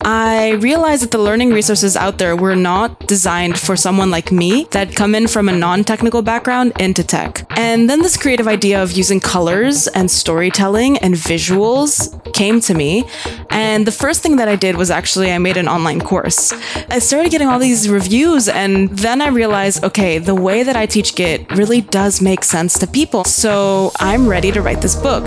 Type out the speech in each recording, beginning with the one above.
I realized that the learning resources out there were not designed for someone like me that come in from a non-technical background into tech. And then this creative idea of using colors and storytelling and visuals came to me. And the first thing that I did was actually I made an online course. I started getting all these reviews, and then I realized, okay, the way that I teach Git really does make sense to people. So I'm ready to write this book.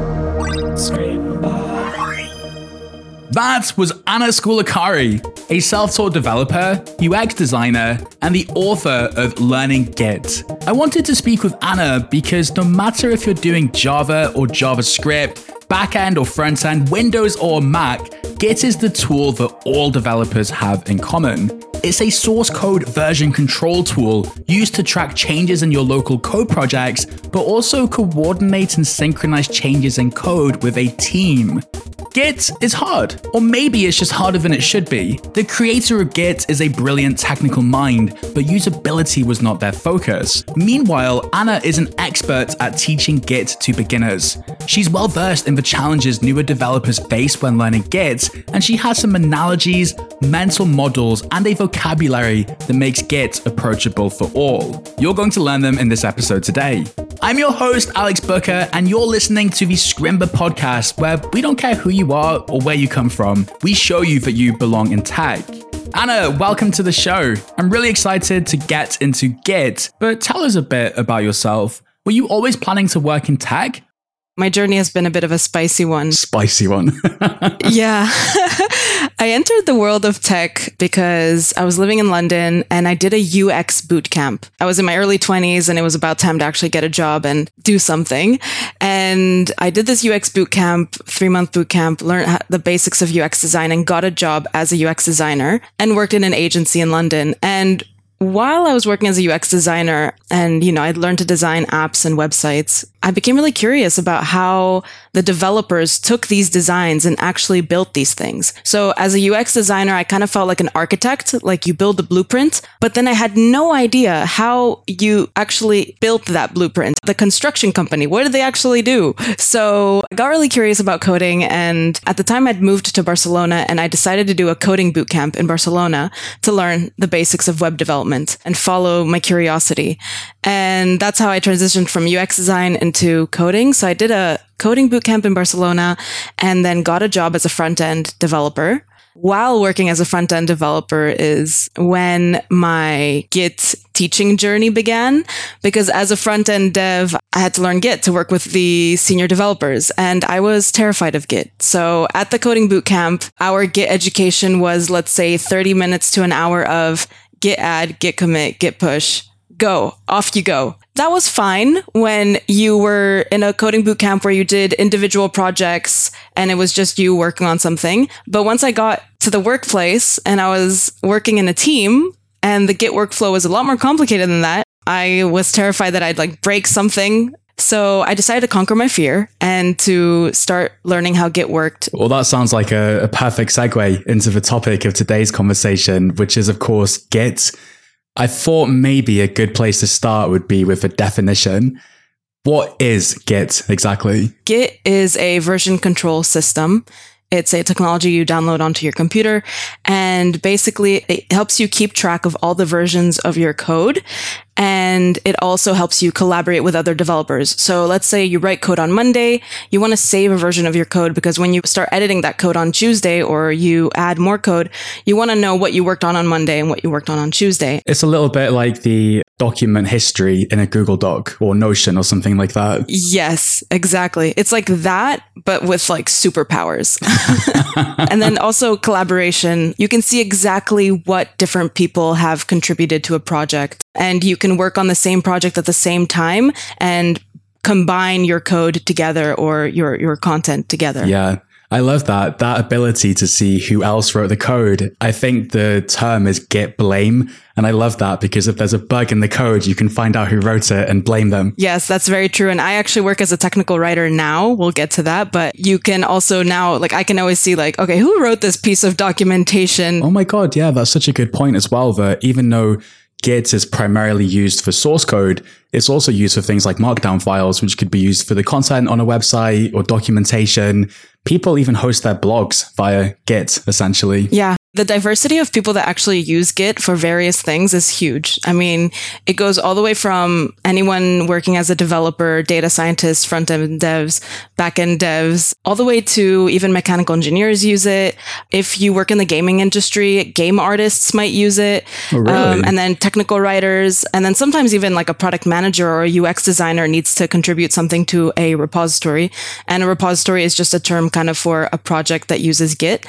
That was Anna Skoulakari, a self-taught developer, UX designer, and the author of Learning Git. I wanted to speak with Anna because no matter if you're doing Java or JavaScript, backend or frontend, Windows or Mac, Git is the tool that all developers have in common. It's a source code version control tool used to track changes in your local code projects, but also coordinate and synchronize changes in code with a team. Git is hard, or maybe it's just harder than it should be. The creator of Git is a brilliant technical mind, but usability was not their focus. Meanwhile, Anna is an expert at teaching Git to beginners. She's well versed in the challenges newer developers face when learning Git, and she has some analogies, mental models, and a vocabulary that makes Git approachable for all. You're going to learn them in this episode today. I'm your host, Alex Booker, and you're listening to the Scrimba podcast, where we don't care who you are or where you come from. We show you that you belong in tech. Anna, welcome to the show. I'm really excited to get into Git, but tell us a bit about yourself. Were you always planning to work in tech? My journey has been a bit of a spicy one. Spicy one. Yeah. I entered the world of tech because I was living in London and I did a UX boot camp. I was in my early 20s and it was about time to actually get a job and do something. And I did this UX boot camp, 3-month boot camp, learned the basics of UX design and got a job as a UX designer and worked in an agency in London. And while I was working as a UX designer and, I'd learned to design apps and websites, I became really curious about how the developers took these designs and actually built these things. So as a UX designer, I kind of felt like an architect, like you build the blueprint, but then I had no idea how you actually built that blueprint. The construction company, what did they actually do? So I got really curious about coding. And at the time I'd moved to Barcelona and I decided to do a coding bootcamp in Barcelona to learn the basics of web development and follow my curiosity. And that's how I transitioned from UX design into coding. So I did a coding bootcamp in Barcelona and then got a job as a front-end developer. While working as a front-end developer is when my Git teaching journey began, because as a front-end dev, I had to learn Git to work with the senior developers, and I was terrified of Git. So at the coding bootcamp, our Git education was, let's say, 30 minutes to an hour of Git add, Git commit, Git push. Go, off you go. That was fine when you were in a coding bootcamp where you did individual projects and it was just you working on something. But once I got to the workplace and I was working in a team and the Git workflow was a lot more complicated than that, I was terrified that I'd break something. So I decided to conquer my fear and to start learning how Git worked. Well, that sounds like a perfect segue into the topic of today's conversation, which is, of course, Git. I thought maybe a good place to start would be with a definition. What is Git exactly? Git is a version control system. It's a technology you download onto your computer, and basically it helps you keep track of all the versions of your code. And it also helps you collaborate with other developers. So let's say you write code on Monday, you want to save a version of your code because when you start editing that code on Tuesday or you add more code, you want to know what you worked on Monday and what you worked on Tuesday. It's a little bit like the document history in a Google Doc or Notion or something like that. Yes, exactly. It's like that, but with superpowers. And then also collaboration. You can see exactly what different people have contributed to a project, and you can work on the same project at the same time and combine your code together or your content together. Yeah. I love that ability to see who else wrote the code. I think the term is Git blame. And I love that because if there's a bug in the code, you can find out who wrote it and blame them. Yes, that's very true. And I actually work as a technical writer now. We'll get to that. But you can also now, I can always see okay, who wrote this piece of documentation? Oh my God. Yeah, that's such a good point as well, that even though Git is primarily used for source code, it's also used for things like Markdown files, which could be used for the content on a website or documentation. People even host their blogs via Git, essentially. Yeah. The diversity of people that actually use Git for various things is huge. I mean, it goes all the way from anyone working as a developer, data scientists, front-end devs, back-end devs, all the way to even mechanical engineers use it. If you work in the gaming industry, game artists might use it. Oh, really? And then technical writers. And then sometimes even like a product manager or a UX designer needs to contribute something to a repository. And a repository is just a term kind of for a project that uses Git.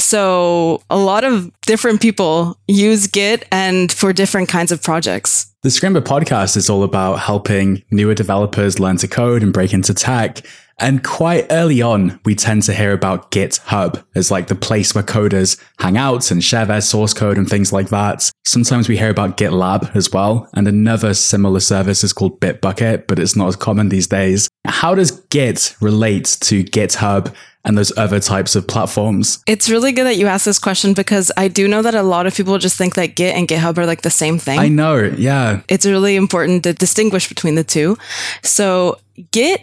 So a lot of different people use Git and for different kinds of projects. The Scrimba podcast is all about helping newer developers learn to code and break into tech. And quite early on, we tend to hear about GitHub as like the place where coders hang out and share their source code and things like that. Sometimes we hear about GitLab as well. And another similar service is called Bitbucket, but it's not as common these days. How does Git relate to GitHub and those other types of platforms? It's really good that you asked this question because I do know that a lot of people just think that Git and GitHub are like the same thing. I know, yeah. It's really important to distinguish between the two. So Git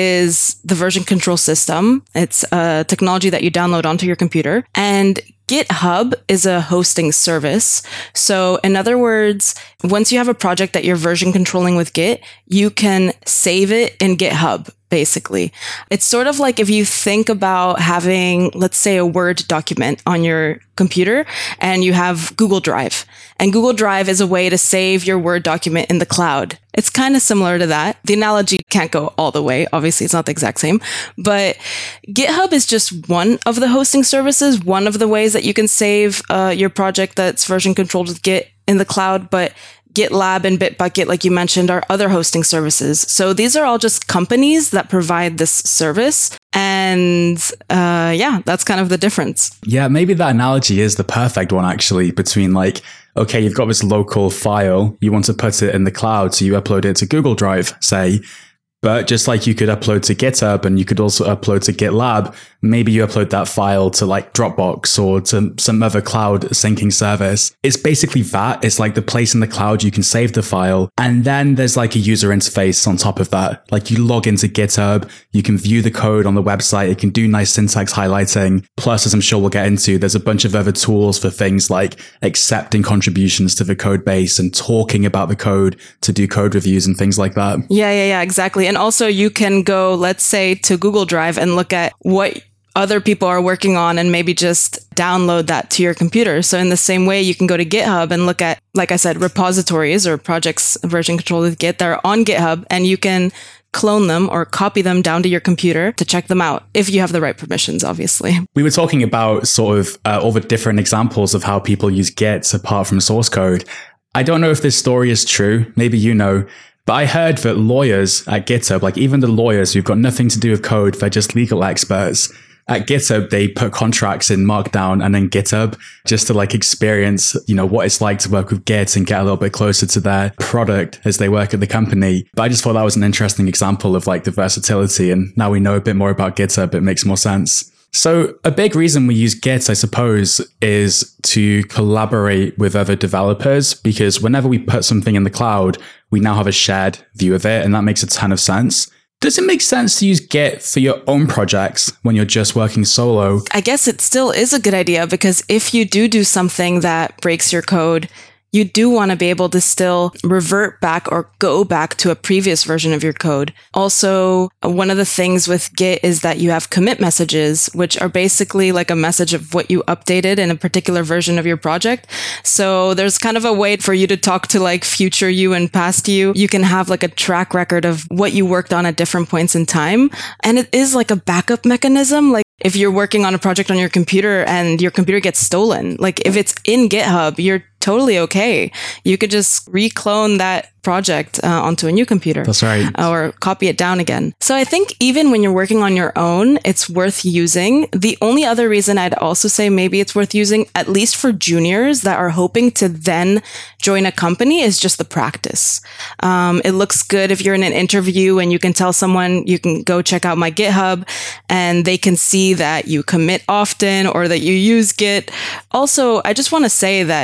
is the version control system. It's a technology that you download onto your computer. And GitHub is a hosting service. So in other words, once you have a project that you're version controlling with Git, you can save it in GitHub, basically. It's sort of like if you think about having, let's say, a Word document on your computer and you have Google Drive. And Google Drive is a way to save your Word document in the cloud. It's kind of similar to that. The analogy can't go all the way. Obviously, it's not the exact same. But GitHub is just one of the hosting services, one of the ways that you can save your project that's version controlled with Git in the cloud. But GitLab and Bitbucket, like you mentioned, are other hosting services. So these are all just companies that provide this service. And yeah, that's kind of the difference. Yeah, maybe that analogy is the perfect one, actually, between like, okay, you've got this local file, you want to put it in the cloud, so you upload it to Google Drive, say. But just like you could upload to GitHub and you could also upload to GitLab, maybe you upload that file to like Dropbox or to some other cloud syncing service. It's basically that. It's like the place in the cloud you can save the file. And then there's like a user interface on top of that. Like you log into GitHub, you can view the code on the website. It can do nice syntax highlighting. Plus, as I'm sure we'll get into, there's a bunch of other tools for things like accepting contributions to the code base and talking about the code to do code reviews and things like that. Yeah, exactly. And also you can go, let's say, to Google Drive and look at what other people are working on and maybe just download that to your computer. So in the same way, you can go to GitHub and look at, like I said, repositories or projects version controlled with Git that are on GitHub, and you can clone them or copy them down to your computer to check them out if you have the right permissions, obviously. We were talking about sort of all the different examples of how people use Git apart from source code. I don't know if this story is true. Maybe you know. But I heard that lawyers at GitHub, like even the lawyers who've got nothing to do with code, they're just legal experts. At GitHub, they put contracts in Markdown and then GitHub just to like experience, you know, what it's like to work with Git and get a little bit closer to their product as they work at the company. But I just thought that was an interesting example of like the versatility. And now we know a bit more about GitHub, it makes more sense. So a big reason we use Git, I suppose, is to collaborate with other developers, because whenever we put something in the cloud, we now have a shared view of it, and that makes a ton of sense. Does it make sense to use Git for your own projects when you're just working solo? I guess it still is a good idea, because if you do something that breaks your code, you do want to be able to still revert back or go back to a previous version of your code. Also, one of the things with Git is that you have commit messages, which are basically like a message of what you updated in a particular version of your project. So there's kind of a way for you to talk to like future you and past you. You can have like a track record of what you worked on at different points in time. And it is like a backup mechanism. Like if you're working on a project on your computer and your computer gets stolen, like if it's in GitHub, you're totally okay. You could just reclone that project onto a new computer. That's right. Or copy it down again. So I think even when you're working on your own, it's worth using. The only other reason I'd also say maybe it's worth using, at least for juniors that are hoping to then join a company, is just the practice. It looks good if you're in an interview and you can tell someone, you can go check out my GitHub, and they can see that you commit often or that you use Git. Also, I just want to say that, and we'll get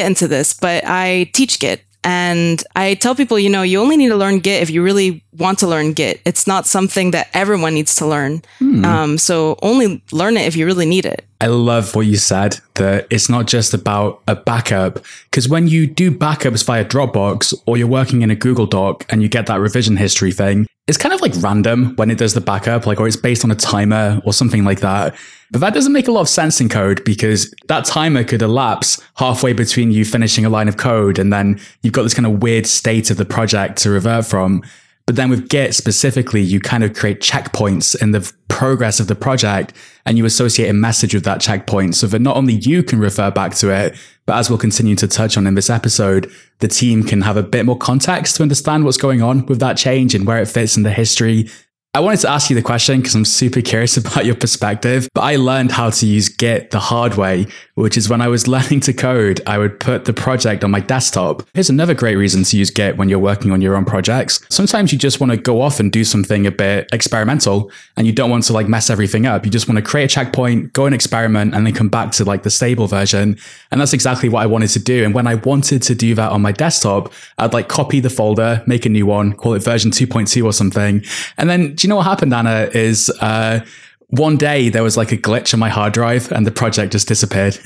get into this, but I teach Git. And I tell people, you only need to learn Git if you really want to learn Git. It's not something that everyone needs to learn. So only learn it if you really need it. I love what you said, that it's not just about a backup. Because when you do backups via Dropbox or you're working in a Google Doc and you get that revision history thing, it's kind of like random when it does the backup, or it's based on a timer or something like that. But that doesn't make a lot of sense in code, because that timer could elapse halfway between you finishing a line of code and then you've got this kind of weird state of the project to revert from. But then with Git specifically, you kind of create checkpoints in the progress of the project, and you associate a message with that checkpoint so that not only you can refer back to it, but as we'll continue to touch on in this episode, the team can have a bit more context to understand what's going on with that change and where it fits in the history. I wanted to ask you the question because I'm super curious about your perspective, but I learned how to use Git the hard way, which is when I was learning to code, I would put the project on my desktop. Here's another great reason to use Git when you're working on your own projects. Sometimes you just want to go off and do something a bit experimental and you don't want to mess everything up. You just want to create a checkpoint, go and experiment, and then come back to the stable version. And that's exactly what I wanted to do. And when I wanted to do that on my desktop, I'd copy the folder, make a new one, call it version 2.2 or something. And then do you know what happened, Anna, is one day there was a glitch on my hard drive and the project just disappeared.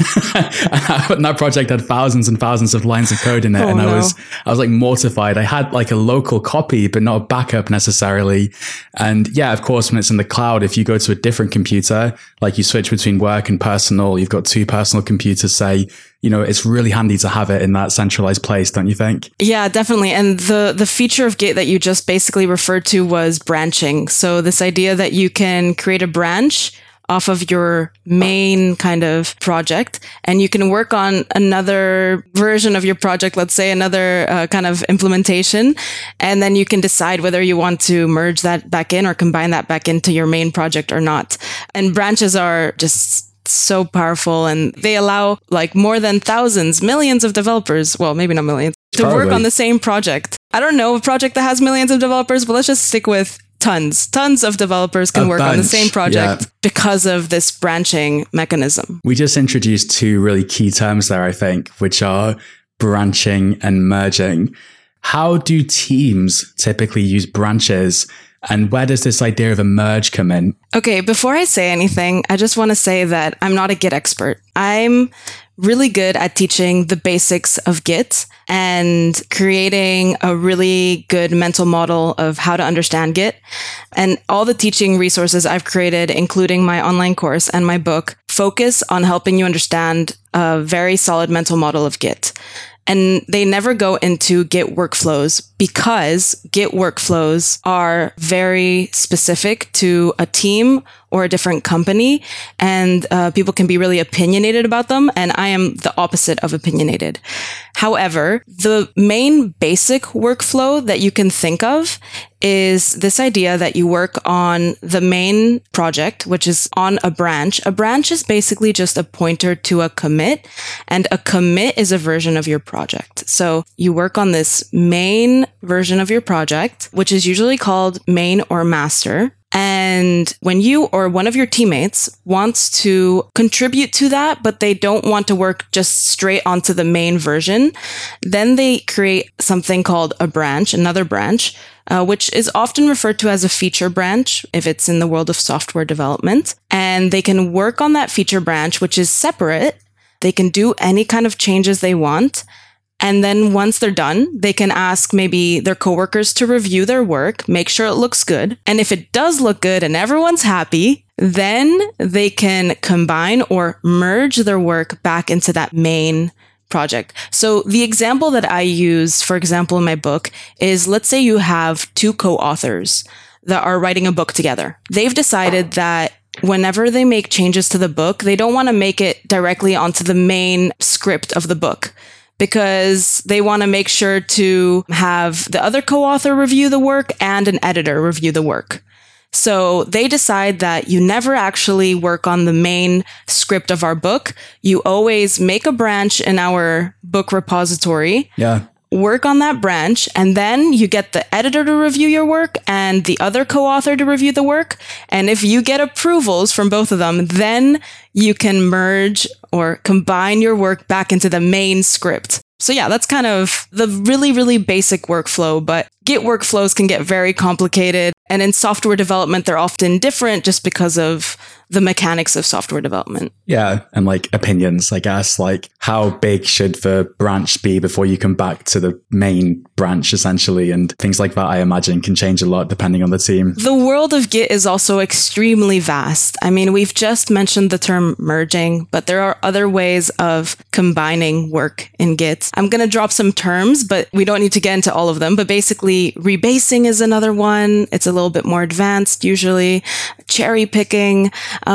And that project had thousands and thousands of lines of code in it. I was mortified. I had a local copy, but not a backup necessarily. And yeah, of course, when it's in the cloud, if you go to a different computer, you switch between work and personal, you've got two personal computers, say, it's really handy to have it in that centralized place, don't you think? Yeah, definitely. And the feature of Git that you just basically referred to was branching. So this idea that you can create a branch off of your main kind of project, and you can work on another version of your project, let's say another kind of implementation, and then you can decide whether you want to merge that back in or combine that back into your main project or not. And branches are just so powerful, and they allow more than thousands, millions of developers, well, maybe not millions, to work on the same project. I don't know a project that has millions of developers, but let's just stick with tons of developers can work on the same project because of this branching mechanism. We just introduced two really key terms there, I think, which are branching and merging. How do teams typically use branches? And where does this idea of a merge come in? Okay, before I say anything, I just want to say that I'm not a Git expert. I'm really good at teaching the basics of Git and creating a really good mental model of how to understand Git. And all the teaching resources I've created, including my online course and my book, focus on helping you understand a very solid mental model of Git. And they never go into Git workflows because Git workflows are very specific to a team or a different company, and people can be really opinionated about them. And I am the opposite of opinionated. However, the main basic workflow that you can think of is this idea that you work on the main project, which is on a branch. A branch is basically just a pointer to a commit, and a commit is a version of your project. So you work on this main version of your project, which is usually called main or master. And when you or one of your teammates wants to contribute to that, but they don't want to work just straight onto the main version, then they create something called a branch, another branch, which is often referred to as a feature branch if it's in the world of software development. And they can work on that feature branch, which is separate. They can do any kind of changes they want. And then once they're done, they can ask maybe their coworkers to review their work, make sure it looks good. And if it does look good and everyone's happy, then they can combine or merge their work back into that main project. So the example that I use, for example, in my book is, let's say you have two co-authors that are writing a book together. They've decided that whenever they make changes to the book, they don't want to make it directly onto the main script of the book, because they want to make sure to have the other co-author review the work and an editor review the work. So they decide that you never actually work on the main script of our book. You always make a branch in our book repository. Yeah. work on that branch, and then you get the editor to review your work and the other co-author to review the work. And if you get approvals from both of them, then you can merge or combine your work back into the main script. So yeah, that's kind of the really, really basic workflow, but Git workflows can get very complicated. And in software development, they're often different just because of the mechanics of software development. Yeah. And like opinions, I guess, like how big should the branch be before you come back to the main branch, essentially? And things like that, I imagine, can change a lot depending on the team. The world of Git is also extremely vast. I mean, we've just mentioned the term merging, but there are other ways of combining work in Git. I'm going to drop some terms, but we don't need to get into all of them. But basically, rebasing is another one. It's a little bit more advanced, usually. Cherry picking.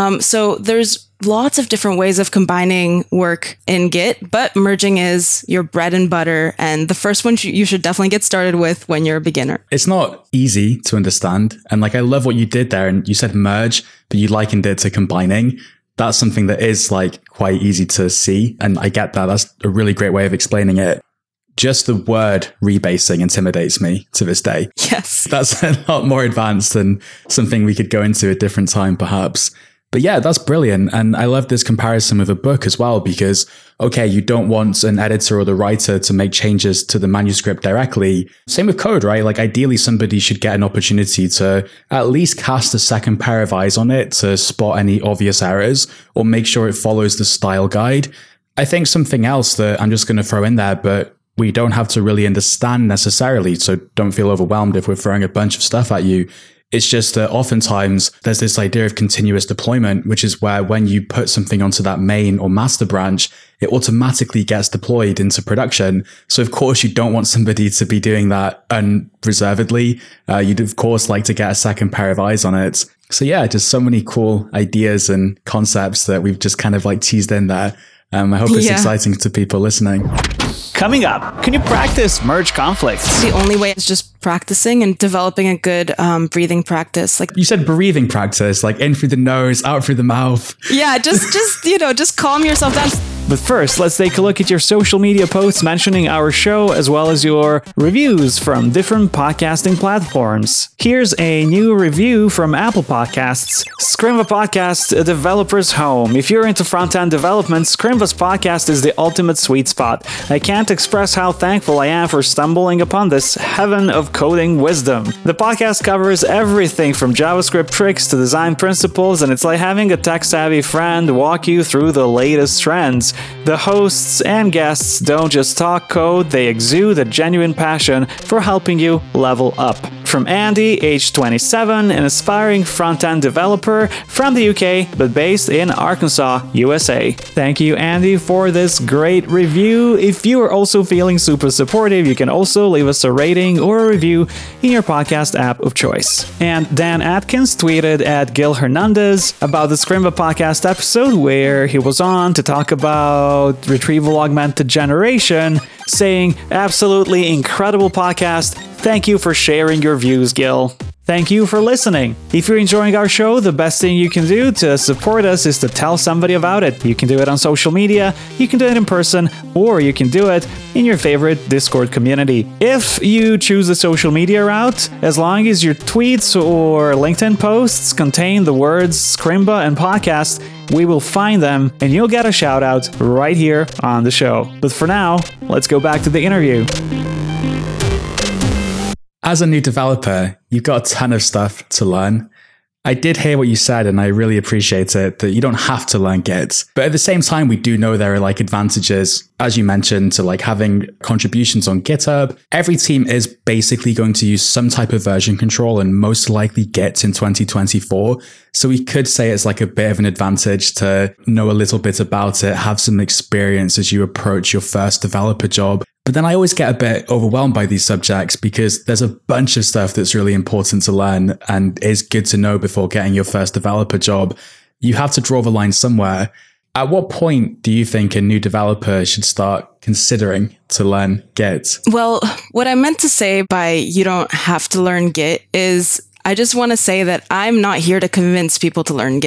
So there's lots of different ways of combining work in Git, but merging is your bread and butter. And the first one you should definitely get started with when you're a beginner. It's not easy to understand. And like, I love what you did there. And you said merge, but you likened it to combining. That's something that is like quite easy to see. And I get that. That's a really great way of explaining it. Just the word rebasing intimidates me to this day. Yes. That's a lot more advanced than something we could go into at a different time, perhaps. But yeah, that's brilliant. And I love this comparison with a book as well, because, okay, you don't want an editor or the writer to make changes to the manuscript directly. Same with code, right? Like ideally, somebody should get an opportunity to at least cast a second pair of eyes on it to spot any obvious errors or make sure it follows the style guide. I think something else that I'm just going to throw in there, but we don't have to really understand necessarily, so don't feel overwhelmed if we're throwing a bunch of stuff at you. It's just that oftentimes there's this idea of continuous deployment, which is where when you put something onto that main or master branch, it automatically gets deployed into production. So of course you don't want somebody to be doing that unreservedly. You'd of course like to get a second pair of eyes on it. So yeah, just so many cool ideas and concepts that we've just kind of like teased in there. I hope it's exciting to people listening. Coming up, can you practice merge conflicts? The only way is just practicing and developing a good breathing practice. Like you said, breathing practice, like in through the nose, out through the mouth. Yeah, just calm yourself down. But first, let's take a look at your social media posts mentioning our show, as well as your reviews from different podcasting platforms. Here's a new review from Apple Podcasts. Scrimba Podcast, a developer's home. If you're into front-end development, Scrimba's podcast is the ultimate sweet spot. I can't express how thankful I am for stumbling upon this heaven of coding wisdom. The podcast covers everything from JavaScript tricks to design principles, and it's like having a tech-savvy friend walk you through the latest trends. The hosts and guests don't just talk code, they exude a genuine passion for helping you level up. From Andy, age 27, an aspiring front-end developer from the UK, but based in Arkansas, USA. Thank you, Andy, for this great review. If you are also feeling super supportive, you can also leave us a rating or a review in your podcast app of choice. And Dan Atkins tweeted at Gil Hernandez about the Scrimba podcast episode where he was on to talk about retrieval augmented generation, saying, absolutely incredible podcast. Thank you for sharing your views, Gil. Thank you for listening. If you're enjoying our show, the best thing you can do to support us is to tell somebody about it. You can do it on social media, you can do it in person, or you can do it in your favorite Discord community. If you choose the social media route, as long as your tweets or LinkedIn posts contain the words Scrimba and podcast, we will find them and you'll get a shout out right here on the show. But for now, let's go back to the interview. As a new developer, you've got a ton of stuff to learn. I did hear what you said, and I really appreciate it, that you don't have to learn Git. But at the same time, we do know there are like advantages, as you mentioned, to like having contributions on GitHub. Every team is basically going to use some type of version control and most likely Git in 2024. So we could say it's like a bit of an advantage to know a little bit about it, have some experience as you approach your first developer job. But then I always get a bit overwhelmed by these subjects because there's a bunch of stuff that's really important to learn and is good to know before getting your first developer job. You have to draw the line somewhere. At what point do you think a new developer should start considering to learn Git? Well, what I meant to say by you don't have to learn Git is I just want to say that I'm not here to convince people to learn Git.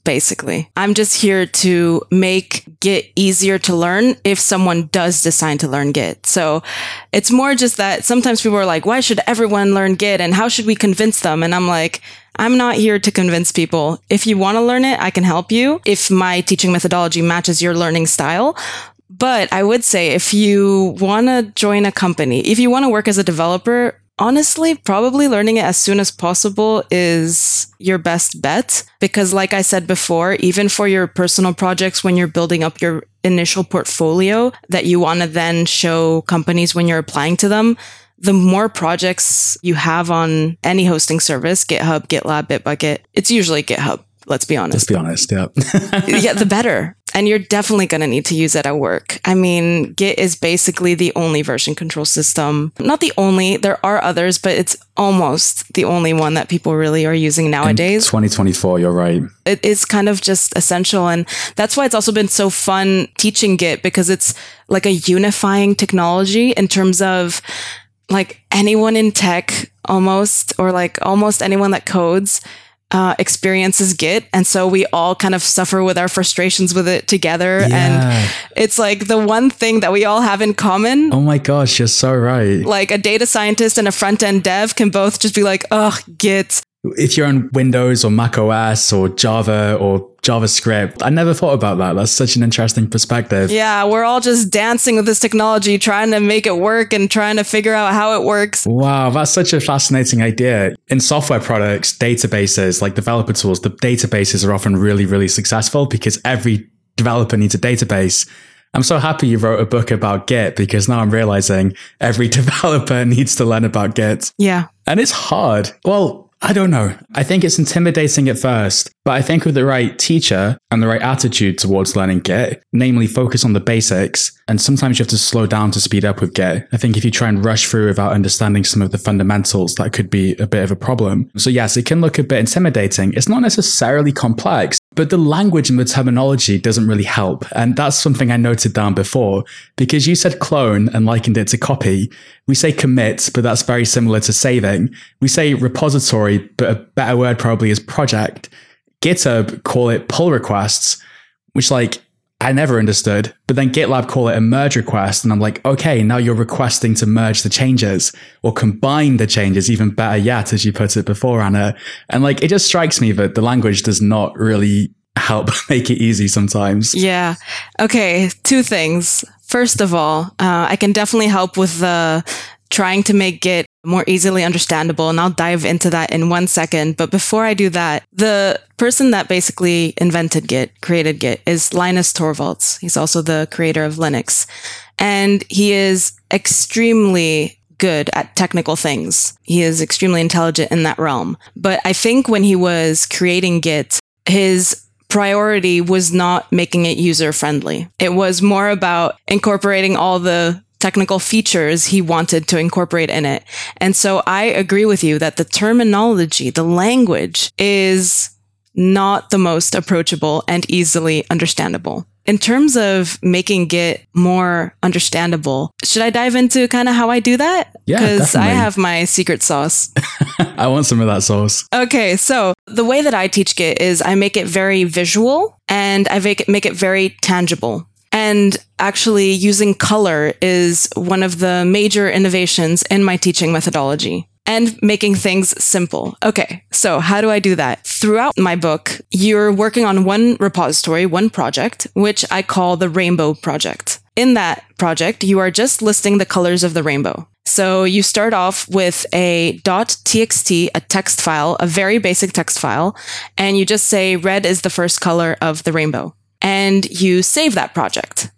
basically. I'm just here to make Git easier to learn if someone does decide to learn Git. So it's more just that sometimes people are like, why should everyone learn Git and how should we convince them? And I'm like, I'm not here to convince people. If you want to learn it, I can help you if my teaching methodology matches your learning style. But I would say if you want to join a company, if you want to work as a developer, honestly, probably learning it as soon as possible is your best bet. Because like I said before, even for your personal projects, when you're building up your initial portfolio that you want to then show companies when you're applying to them, the more projects you have on any hosting service, GitHub, GitLab, Bitbucket, it's usually GitHub. Let's be honest. Let's be honest, yeah. Yeah, the better. And you're definitely going to need to use it at work. I mean, Git is basically the only version control system. Not the only, there are others, but it's almost the only one that people really are using nowadays. In 2024, you're right. It is kind of just essential. And that's why it's also been so fun teaching Git, because it's like a unifying technology in terms of like anyone in tech almost, or like almost anyone that codes experiences Git. And so we all kind of suffer with our frustrations with it together. Yeah. And it's like the one thing that we all have in common. Oh my gosh, you're so right. Like a data scientist and a front-end dev can both just be like, oh, Git. If you're on Windows or Mac OS or Java or JavaScript, I never thought about that. That's such an interesting perspective. Yeah, we're all just dancing with this technology, trying to make it work and trying to figure out how it works. Wow, that's such a fascinating idea. In software products, databases, like developer tools, the databases are often really, really successful because every developer needs a database. I'm so happy you wrote a book about Git because now I'm realizing every developer needs to learn about Git. Yeah. And it's hard. Well, I don't know. I think it's intimidating at first, but I think with the right teacher and the right attitude towards learning Git, namely focus on the basics, and sometimes you have to slow down to speed up with Git. I think if you try and rush through without understanding some of the fundamentals, that could be a bit of a problem. So yes, it can look a bit intimidating. It's not necessarily complex, but the language and the terminology doesn't really help. And that's something I noted down before, because you said clone and likened it to copy. We say commit, but that's very similar to saving. We say repository, but a better word probably is project. GitHub call it pull requests, which like I never understood, but then GitLab call it a merge request. And I'm like, okay, now you're requesting to merge the changes or combine the changes, even better yet, as you put it before, Anna. And like, it just strikes me that the language does not really help make it easy sometimes. Yeah. Okay. Two things. First of all, I can definitely help with the trying to make Git more easily understandable, and I'll dive into that in 1 second. But before I do that, the person that basically invented Git, created Git, is Linus Torvalds. He's also the creator of Linux, and he is extremely good at technical things. He is extremely intelligent in that realm. But I think when he was creating Git, his priority was not making it user-friendly. It was more about incorporating all the technical features he wanted to incorporate in it. And so I agree with you that the terminology, the language, is not the most approachable and easily understandable. In terms of making Git more understandable, should I dive into kind of how I do that? Yeah, because I definitely. have my secret sauce. I want some of that sauce. Okay, so the way that I teach Git is I make it very visual and I make it very tangible. And actually using color is one of the major innovations in my teaching methodology. And making things simple. Okay, so how do I do that? Throughout my book, you're working on one repository, one project, which I call the Rainbow Project. In that project, you are just listing the colors of the rainbow. So you start off with a .txt, a text file, a very basic text file, and you just say red is the first color of the rainbow. And you save that project.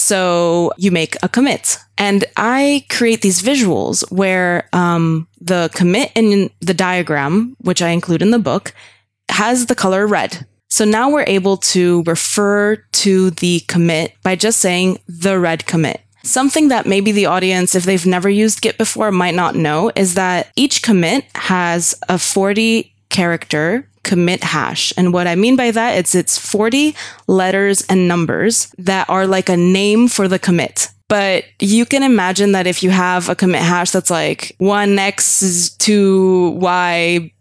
So you make a commit. And I create these visuals where the commit in the diagram, which I include in the book, has the color red. So now we're able to refer to the commit by just saying the red commit. Something that maybe the audience, if they've never used Git before, might not know is that each commit has a 40-character commit hash. And what I mean by that is it's 40 letters and numbers that are like a name for the commit. But you can imagine that if you have a commit hash that's like 1x to y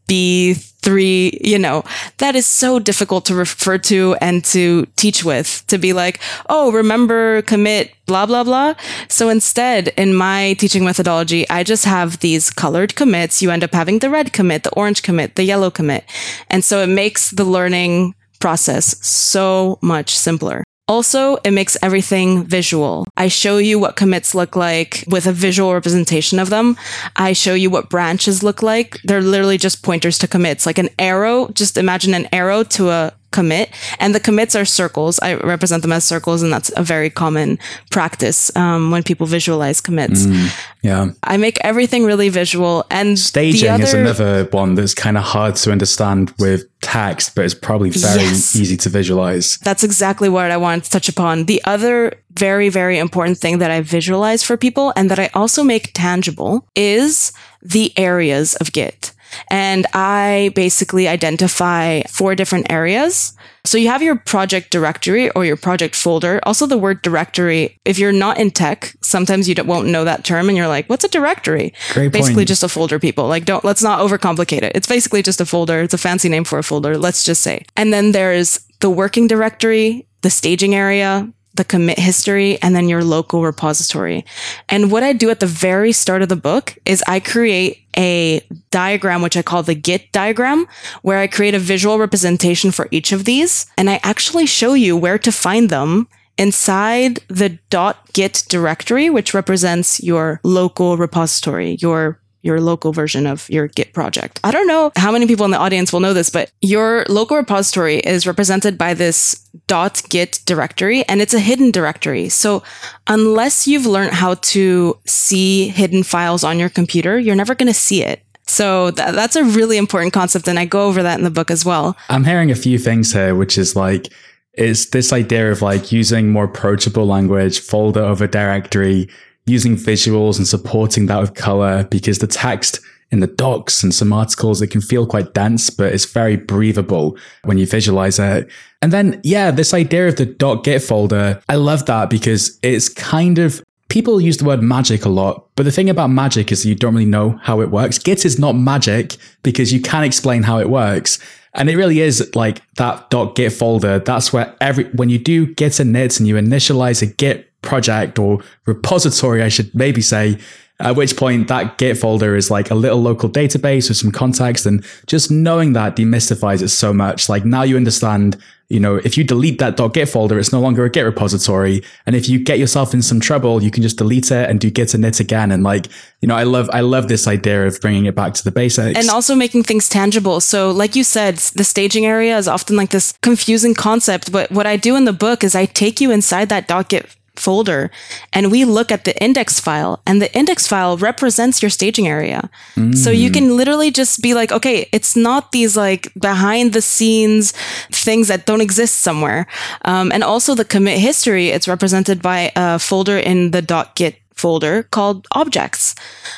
B3, that is so difficult to refer to and to teach with, to be like, oh, remember commit blah, blah, blah. So instead, in my teaching methodology, I just have these colored commits. You end up having the red commit, the orange commit, the yellow commit. And so it makes the learning process so much simpler. Also, it makes everything visual. I show you what commits look like with a visual representation of them. I show you what branches look like. They're literally just pointers to commits, like an arrow. Just imagine an arrow to a commit, and the commits are circles. I represent them as circles, and that's a very common practice when people visualize commits. Yeah. I make everything really visual. And staging is another one that's kind of hard to understand with text, but it's probably very easy to visualize. That's exactly what I wanted to touch upon. The other very, very important thing that I visualize for people and that I also make tangible is the areas of Git. And I basically identify 4 different areas. So you have your project directory or your project folder. Also, the word directory, if you're not in tech, sometimes you won't know that term and you're like, what's a directory? Great basically point. Just a folder, people. Like, let's not overcomplicate it. It's basically just a folder. It's a fancy name for a folder, let's just say. And then there's the working directory, the staging area, the commit history, and then your local repository. And what I do at the very start of the book is I create a diagram, which I call the Git diagram, where I create a visual representation for each of these. And I actually show you where to find them inside the .git directory, which represents your local repository, your local version of your Git project. I don't know how many people in the audience will know this, but your local repository is represented by this .git directory, and it's a hidden directory. So unless you've learned how to see hidden files on your computer, you're never going to see it. So that's a really important concept, and I go over that in the book as well. I'm hearing a few things here, which is like, it's this idea of like using more approachable language, folder over directory, using visuals and supporting that with color, because the text in the docs and some articles, it can feel quite dense, but it's very breathable when you visualize it. And then, this idea of the .git folder, I love that because it's kind of, people use the word magic a lot, but the thing about magic is that you don't really know how it works. Git is not magic because you can't explain how it works. And it really is like that .git folder. That's where when you do git init and you initialize a Git project or repository, I should maybe say, at which point that Git folder is like a little local database with some context, and just knowing that demystifies it so much. Like now you understand, if you delete that .git folder, it's no longer a Git repository. And if you get yourself in some trouble, you can just delete it and do git init again. And I love this idea of bringing it back to the basics. And also making things tangible. So like you said, the staging area is often like this confusing concept. But what I do in the book is I take you inside that .git folder and we look at the index file, and the index file represents your staging area. So you can literally just be like, okay, it's not these like behind the scenes things that don't exist somewhere. And also the commit history, it's represented by a folder in the .git folder called objects.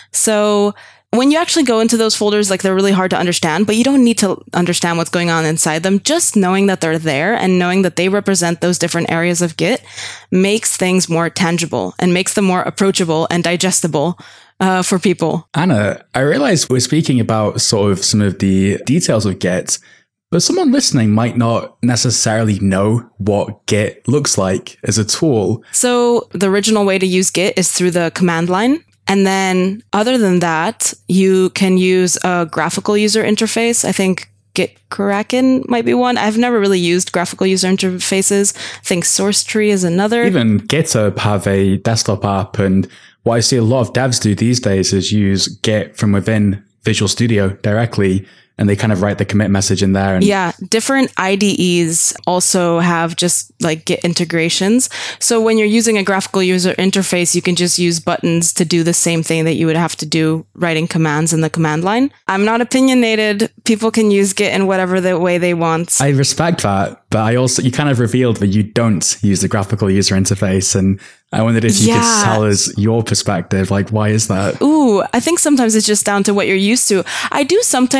So when you actually go into those folders, like they're really hard to understand, but you don't need to understand what's going on inside them. Just knowing that they're there and knowing that they represent those different areas of Git makes things more tangible and makes them more approachable and digestible for people. Anna, I realize we're speaking about sort of some of the details of Git, but someone listening might not necessarily know what Git looks like as a tool. So the original way to use Git is through the command line. And then other than that, you can use a graphical user interface. I think Gitkraken might be one. I've never really used graphical user interfaces. I think SourceTree is another. Even GitHub have a desktop app. And what I see a lot of devs do these days is use Git from within Visual Studio directly. And they kind of write the commit message in there. And different IDEs also have just like Git integrations. So when you're using a graphical user interface, you can just use buttons to do the same thing that you would have to do writing commands in the command line. I'm not opinionated. People can use Git in whatever the way they want. I respect that. But you kind of revealed that you don't use the graphical user interface. And I wondered if you could tell us your perspective. Like, why is that? Ooh, I think sometimes it's just down to what you're used to. I do sometimes use it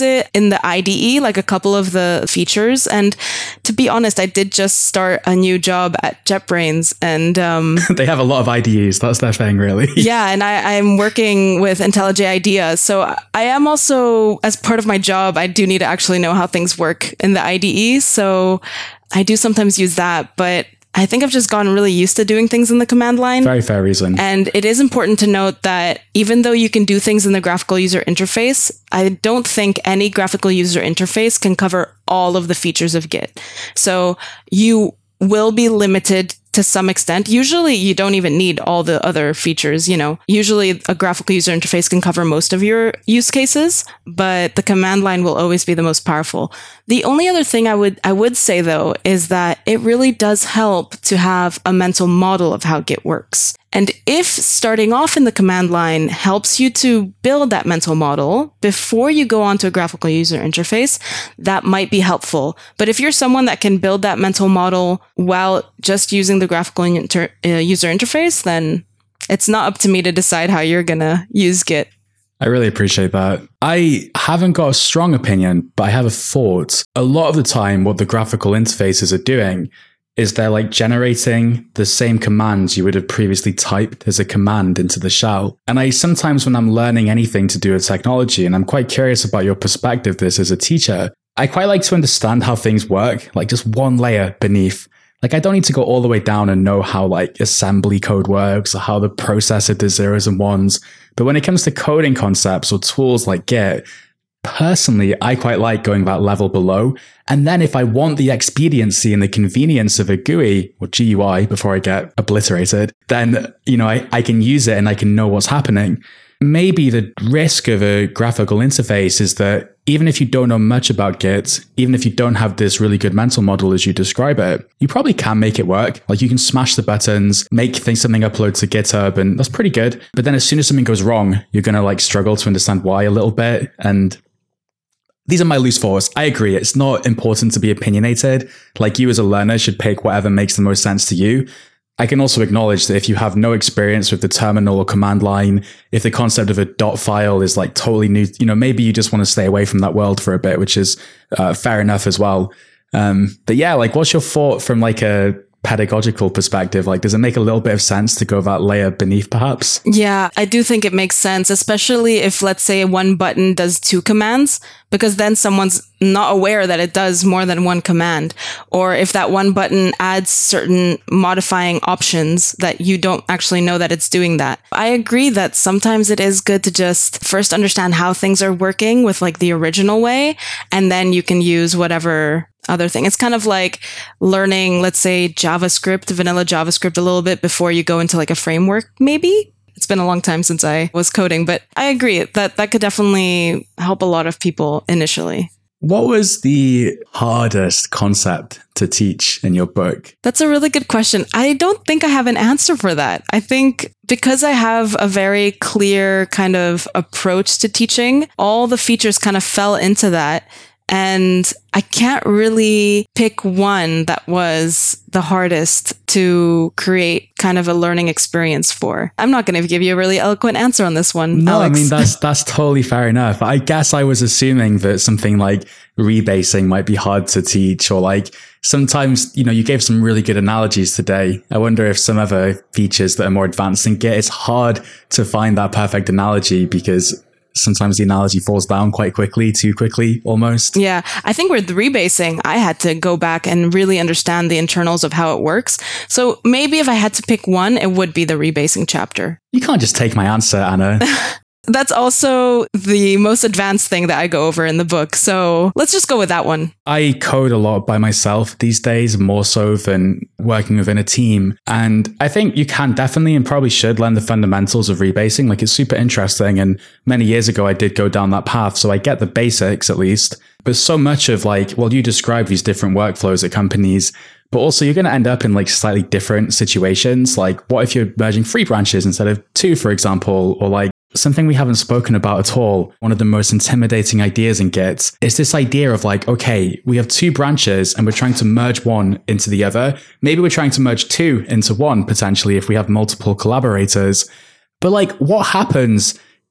it in the IDE, like a couple of the features. And to be honest, I did just start a new job at JetBrains, and they have a lot of IDEs. That's their thing, really. Yeah, and I'm working with IntelliJ IDEA. So I am also, as part of my job, I do need to actually know how things work in the IDE. So I do sometimes use that, but I think I've just gotten really used to doing things in the command line. Very fair reason. And it is important to note that even though you can do things in the graphical user interface, I don't think any graphical user interface can cover all of the features of Git. So you will be limited to some extent. Usually you don't even need all the other features, Usually a graphical user interface can cover most of your use cases, but the command line will always be the most powerful. The only other thing I would say though is that it really does help to have a mental model of how Git works. And if starting off in the command line helps you to build that mental model before you go on to a graphical user interface, that might be helpful. But if you're someone that can build that mental model while just using the graphical user interface, then it's not up to me to decide how you're going to use Git. I really appreciate that. I haven't got a strong opinion, but I have a thought. A lot of the time, what the graphical interfaces are doing is they're like generating the same commands you would have previously typed as a command into the shell. And I sometimes, when I'm learning anything to do with technology, and I'm quite curious about your perspective this as a teacher, I quite like to understand how things work, like just one layer beneath. Like I don't need to go all the way down and know how like assembly code works or how the processor does zeros and ones. But when it comes to coding concepts or tools like Git, personally, I quite like going that level below. And then if I want the expediency and the convenience of a GUI or GUI before I get obliterated, then, I can use it and I can know what's happening. Maybe the risk of a graphical interface is that even if you don't know much about Git, even if you don't have this really good mental model as you describe it, you probably can make it work. Like you can smash the buttons, make something upload to GitHub, and that's pretty good. But then as soon as something goes wrong, you're going to struggle to understand why a little bit. And these are my loose thoughts. I agree. It's not important to be opinionated. Like you as a learner should pick whatever makes the most sense to you. I can also acknowledge that if you have no experience with the terminal or command line, if the concept of a dot file is totally new, maybe you just want to stay away from that world for a bit, which is fair enough as well. But yeah, what's your thought from a pedagogical perspective? Does it make a little bit of sense to go that layer beneath perhaps? Yeah, I do think it makes sense, especially if, let's say, one button does two commands, because then someone's not aware that it does more than one command. Or if that one button adds certain modifying options that you don't actually know that it's doing that. I agree that sometimes it is good to just first understand how things are working with the original way, and then you can use whatever other thing. It's kind of like learning, let's say, JavaScript, vanilla JavaScript a little bit before you go into a framework, maybe. It's been a long time since I was coding, but I agree that could definitely help a lot of people initially. What was the hardest concept to teach in your book? That's a really good question. I don't think I have an answer for that. I think because I have a very clear kind of approach to teaching, all the features kind of fell into that. And I can't really pick one that was the hardest to create kind of a learning experience for. I'm not going to give you a really eloquent answer on this one, No, Alex. I mean, that's totally fair enough. I guess I was assuming that something like rebasing might be hard to teach, or sometimes, you gave some really good analogies today. I wonder if some other features that are more advanced in Git, it's hard to find that perfect analogy because sometimes the analogy falls down quite quickly, too quickly almost. Yeah, I think with rebasing, I had to go back and really understand the internals of how it works. So maybe if I had to pick one, it would be the rebasing chapter. You can't just take my answer, Anna. That's also the most advanced thing that I go over in the book. So let's just go with that one. I code a lot by myself these days, more so than working within a team. And I think you can definitely and probably should learn the fundamentals of rebasing. It's super interesting. And many years ago, I did go down that path. So I get the basics at least. But so much of you describe these different workflows at companies, but also you're going to end up in slightly different situations. What if you're merging 3 branches instead of 2, for example, or something we haven't spoken about at all, one of the most intimidating ideas in Git, is this idea of okay, we have 2 branches and we're trying to merge one into the other. Maybe we're trying to merge 2 into one, potentially, if we have multiple collaborators. But what happens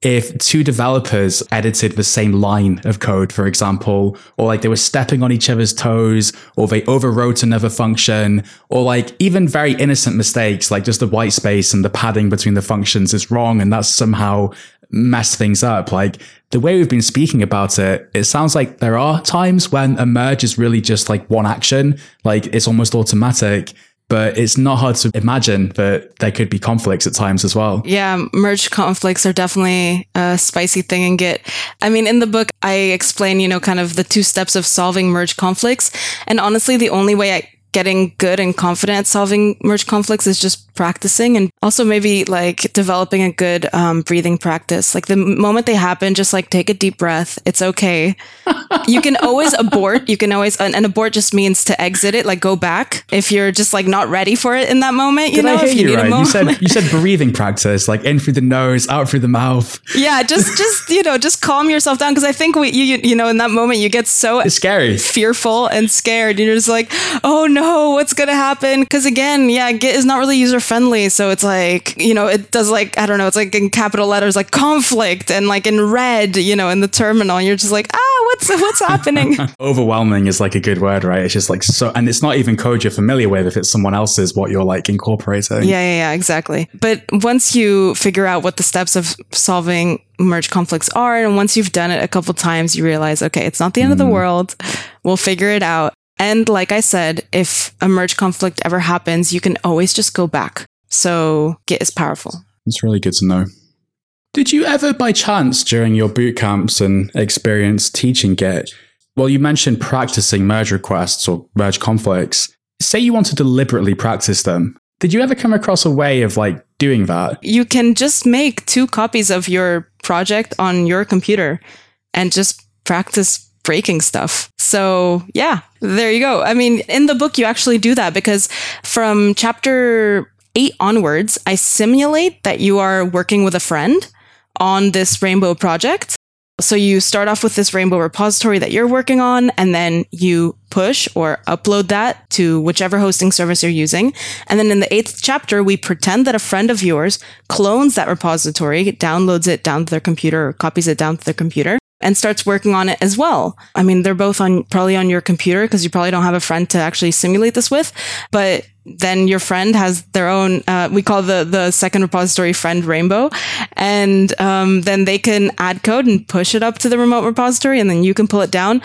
if two developers edited the same line of code, for example, or like they were stepping on each other's toes, or they overwrote another function, or like even very innocent mistakes, like just the white space and the padding between the functions is wrong, and that's somehow messed things up. Like the way we've been speaking about it, it sounds like there are times when a merge is really just like one action, like it's almost automatic. But it's not hard to imagine that there could be conflicts at times as well. Yeah, merge conflicts are definitely a spicy thing in Git. I mean, in the book, I explain, kind of the 2 steps of solving merge conflicts. And honestly, the only way getting good and confident at solving merge conflicts is just practicing, and also maybe like developing a good breathing practice. Like the moment they happen, just like take a deep breath. It's okay. You can always abort. You can always, and abort just means to exit it, like go back if you're just like not ready for it in that moment. Did I hear if you you need right? a moment. You said breathing practice, like in through the nose, out through the mouth. Yeah, just calm yourself down, because I think in that moment you get so It's scary, fearful and scared. You're just like, oh no, what's gonna happen? Because again, Git is not really user friendly, so it's like it does like, I don't know, it's like in capital letters like conflict, and like in red, in the terminal, you're just like, what's happening? Overwhelming is like a good word, right? It's just like so, and it's not even code you're familiar with if it's someone else's what you're like incorporating. Yeah, exactly. But once you figure out what the steps of solving merge conflicts are, and once you've done it a couple times, you realize, okay, it's not the end of the world. We'll figure it out. And like I said, if a merge conflict ever happens, you can always just go back. So Git is powerful. It's really good to know. Did you ever, by chance, during your boot camps and experience teaching Git, well, you mentioned practicing merge requests or merge conflicts. Say you want to deliberately practice them. Did you ever come across a way of like doing that? You can just make 2 copies of your project on your computer and just practice breaking stuff. So yeah, there you go. I mean, in the book, you actually do that, because from chapter 8 onwards, I simulate that you are working with a friend on this Rainbow project. So you start off with this Rainbow repository that you're working on, and then you push or upload that to whichever hosting service you're using. And then in the 8th chapter, we pretend that a friend of yours clones that repository, downloads it down to their computer, or copies it down to their computer, and starts working on it as well. I mean, they're both probably on your computer, because you probably don't have a friend to actually simulate this with, but then your friend has their own, we call the second repository friend Rainbow, and then they can add code and push it up to the remote repository, and then you can pull it down.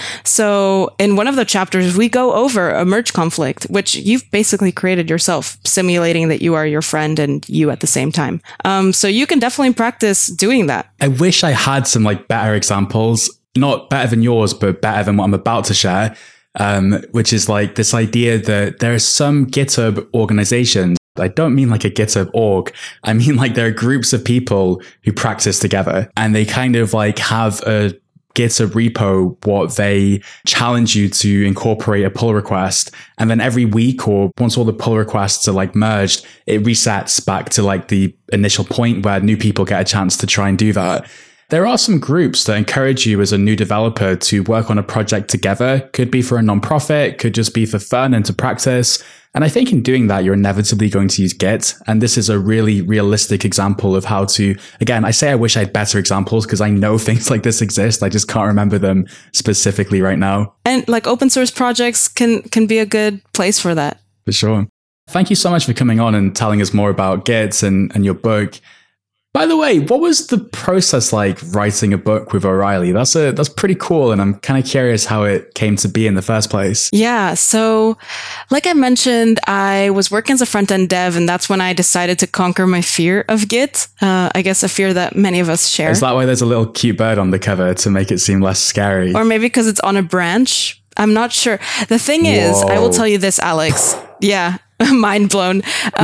So in one of the chapters, we go over a merge conflict, which you've basically created yourself, simulating that you are your friend and you at the same time. So you can definitely practice doing that. I wish I had some like better examples, not better than yours, but better than what I'm about to share. Which is like this idea that there are some GitHub organizations. I don't mean like a GitHub org. I mean like there are groups of people who practice together, and they kind of like have a GitHub repo what they challenge you to incorporate a pull request. And then every week, or once all the pull requests are like merged, it resets back to like the initial point where new people get a chance to try and do that. There are some groups that encourage you as a new developer to work on a project together. Could be for a nonprofit, could just be for fun and to practice. And I think in doing that, you're inevitably going to use Git. And this is a really realistic example of how to, again, I say I wish I had better examples because I know things like this exist. I just can't remember them specifically right now. And like open source projects can be a good place for that. For sure. Thank you so much for coming on and telling us more about Git and your book. By the way, what was the process like writing a book with O'Reilly? That's pretty cool, and I'm kind of curious how it came to be in the first place. Yeah, so like I mentioned, I was working as a front-end dev, and that's when I decided to conquer my fear of Git. I guess a fear that many of us share. Is that why there's a little cute bird on the cover to make it seem less scary? Or maybe because it's on a branch? I'm not sure. The thing is, I will tell you this, Alex. Yeah. Mind blown.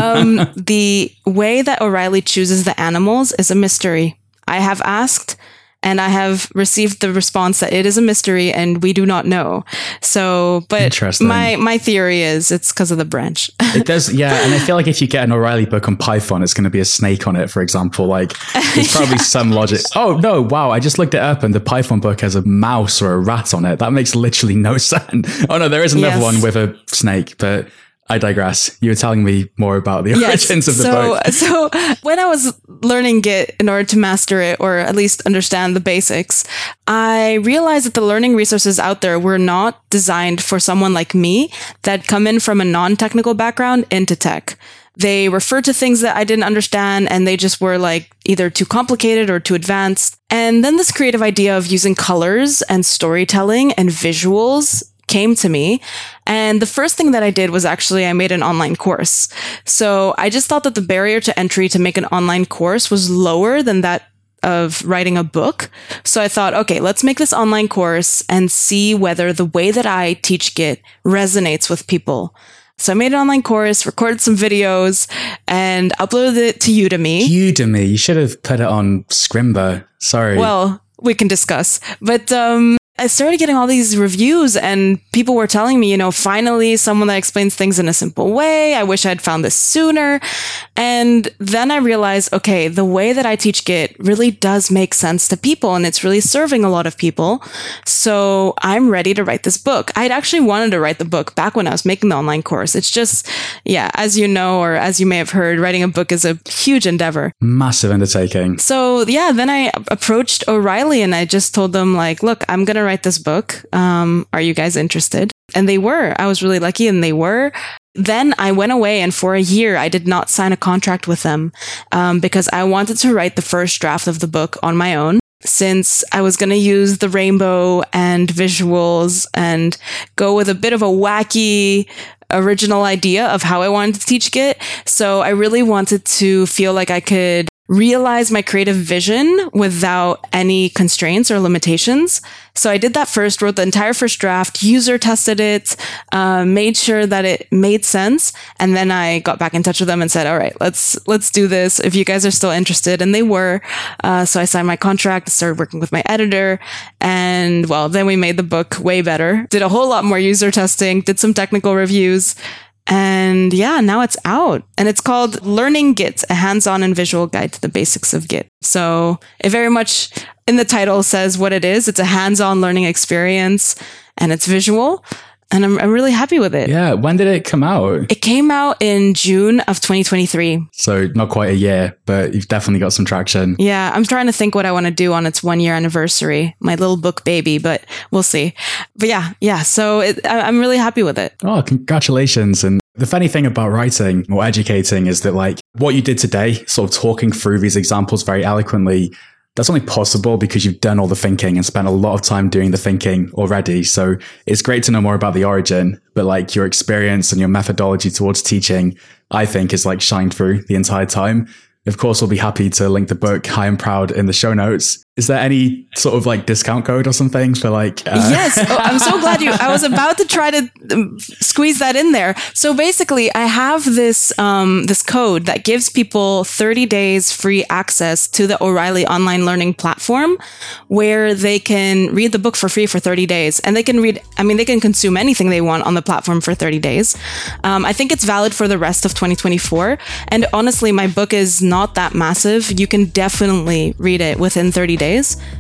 The way that O'Reilly chooses the animals is a mystery. I have asked and I have received the response that it is a mystery and we do not know. So, but my theory is it's because of the branch. It does, yeah. And I feel like if you get an O'Reilly book on Python, it's going to be a snake on it, for example. Like there's probably some logic. Oh no, wow. I just looked it up and the Python book has a mouse or a rat on it. That makes literally no sense. Oh no, there is another one with a snake, but I digress. You were telling me more about the origins of the book. So when I was learning Git in order to master it, or at least understand the basics, I realized that the learning resources out there were not designed for someone like me that come in from a non-technical background into tech. They referred to things that I didn't understand, and they just were like either too complicated or too advanced. And then this creative idea of using colors and storytelling and visuals came to me. And the first thing that I did was actually I made an online course. So I just thought that the barrier to entry to make an online course was lower than that of writing a book. So I thought, okay, let's make this online course and see whether the way that I teach Git resonates with people. So I made an online course, recorded some videos, and uploaded it to Udemy. Udemy, you should have put it on Scrimba. Sorry. Well, we can discuss. But I started getting all these reviews, and people were telling me, finally someone that explains things in a simple way. I wish I'd found this sooner. And then I realized, okay, the way that I teach Git really does make sense to people, and it's really serving a lot of people. So I'm ready to write this book. I'd actually wanted to write the book back when I was making the online course. It's just, as you know, or as you may have heard, writing a book is a huge endeavor. Massive undertaking. So then I approached O'Reilly and I just told them look, I'm going to write this book. Are you guys interested? And they were. I was really lucky, and they were. Then I went away, and for a year, I did not sign a contract with them because I wanted to write the first draft of the book on my own. Since I was going to use the rainbow and visuals and go with a bit of a wacky original idea of how I wanted to teach Git. So I really wanted to feel like I could realize my creative vision without any constraints or limitations. So I did that first, wrote the entire first draft, user tested it, made sure that it made sense. And then I got back in touch with them and said, all right, let's do this if you guys are still interested. And they were. So I signed my contract, started working with my editor. And then we made the book way better, did a whole lot more user testing, did some technical reviews. And now it's out, and it's called Learning Git, a hands-on and visual guide to the basics of Git. So it very much in the title says what it is. It's a hands-on learning experience, and it's visual. And I'm really happy with it. Yeah. When did it come out? It came out in June of 2023. So not quite a year, but you've definitely got some traction. Yeah. I'm trying to think what I want to do on its 1 year anniversary, my little book baby, but we'll see. But yeah. So I'm really happy with it. Oh, congratulations. And the funny thing about writing or educating is that what you did today, sort of talking through these examples very eloquently, that's only possible because you've done all the thinking and spent a lot of time doing the thinking already. So it's great to know more about the origin, but your experience and your methodology towards teaching, I think, is shined through the entire time. Of course, we'll be happy to link the book High and Proud in the show notes. Is there any sort of discount code or something for Yes. Oh, I'm so glad I was about to try to squeeze that in there. So basically I have this code that gives people 30 days free access to the O'Reilly online learning platform, where they can read the book for free for 30 days. And they can consume anything they want on the platform for 30 days. I think it's valid for the rest of 2024. And honestly, my book is not that massive. You can definitely read it within 30 days.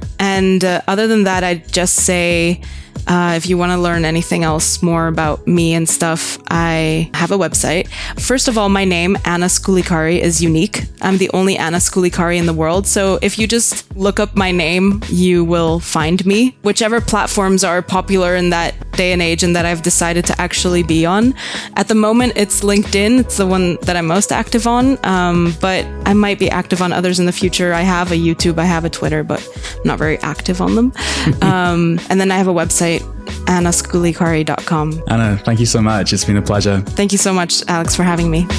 And other than that, I'd just say, if you want to learn anything else more about me and stuff, I have a website. First of all, my name, Anna Skoulikari, is unique. I'm the only Anna Skoulikari in the world. So if you just look up my name, you will find me. Whichever platforms are popular in that day and age and that I've decided to actually be on. At the moment, it's LinkedIn. It's the one that I'm most active on. But I might be active on others in the future. I have a YouTube, I have a Twitter, but I'm not very active on them. And then I have a website, AnnaSkoulikari.com. Anna, thank you so much. It's been a pleasure. Thank you so much, Alex, for having me.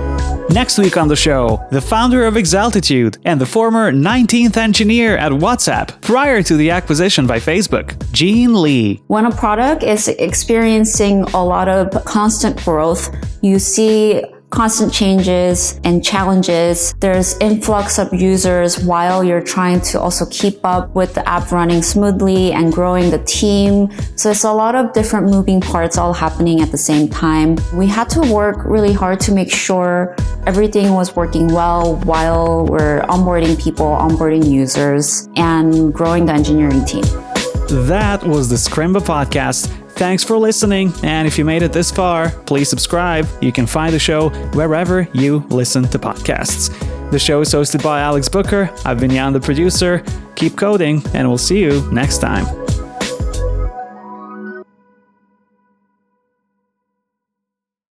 Next week on the show, the founder of Exaltitude and the former 19th engineer at WhatsApp prior to the acquisition by Facebook, Gene Lee. When a product is experiencing a lot of constant growth, you see constant changes and challenges. There's influx of users while you're trying to also keep up with the app running smoothly and growing the team. So it's a lot of different moving parts all happening at the same time. We had to work really hard to make sure everything was working well while we're onboarding people, onboarding users, and growing the engineering team. That was the Scrimba podcast, Thanks for listening, and if you made it this far, please subscribe. You can find the show wherever you listen to podcasts. The show is hosted by Alex Booker. I've been Jan, the producer. Keep coding, and we'll see you next time.